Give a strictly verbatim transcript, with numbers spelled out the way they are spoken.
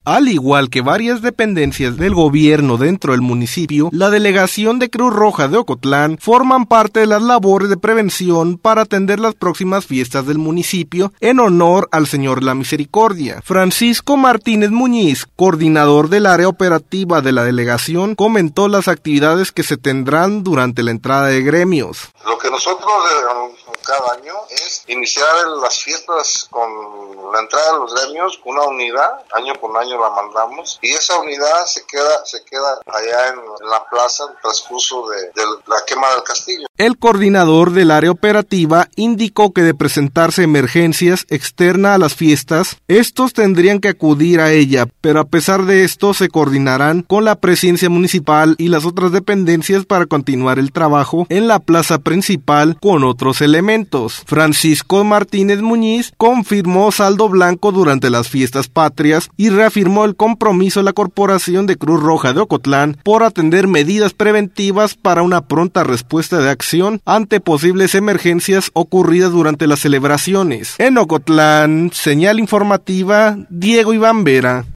Al igual que varias dependencias del gobierno dentro del municipio, la delegación de Cruz Roja de Ocotlán forman parte de las labores de prevención para atender las próximas fiestas del municipio en honor al Señor de la Misericordia. Francisco Martínez Muñiz, coordinador del área operativa de la delegación, comentó las actividades que se tendrán durante la entrada de gremios. Lo que nosotros eh, cada año es iniciar las fiestas con la entrada de los gremios con una unidad, año con año la mandamos, y esa unidad se queda se queda allá en, en la plaza en el transcurso de, de la quema del castillo. El coordinador del área operativa indicó que de presentarse emergencias externas a las fiestas, estos tendrían que acudir a ella, pero a pesar de esto se coordinarán con la presidencia municipal y las otras dependencias para continuar el trabajo en la plaza principal con otros elementos. Francisco Martínez Muñiz confirmó saldo blanco durante las fiestas patrias y reafirmó el compromiso de la Corporación de Cruz Roja de Ocotlán por atender medidas preventivas para una pronta respuesta de acción ante posibles emergencias ocurridas durante las celebraciones. En Ocotlán, señal informativa, Diego Iván Vera.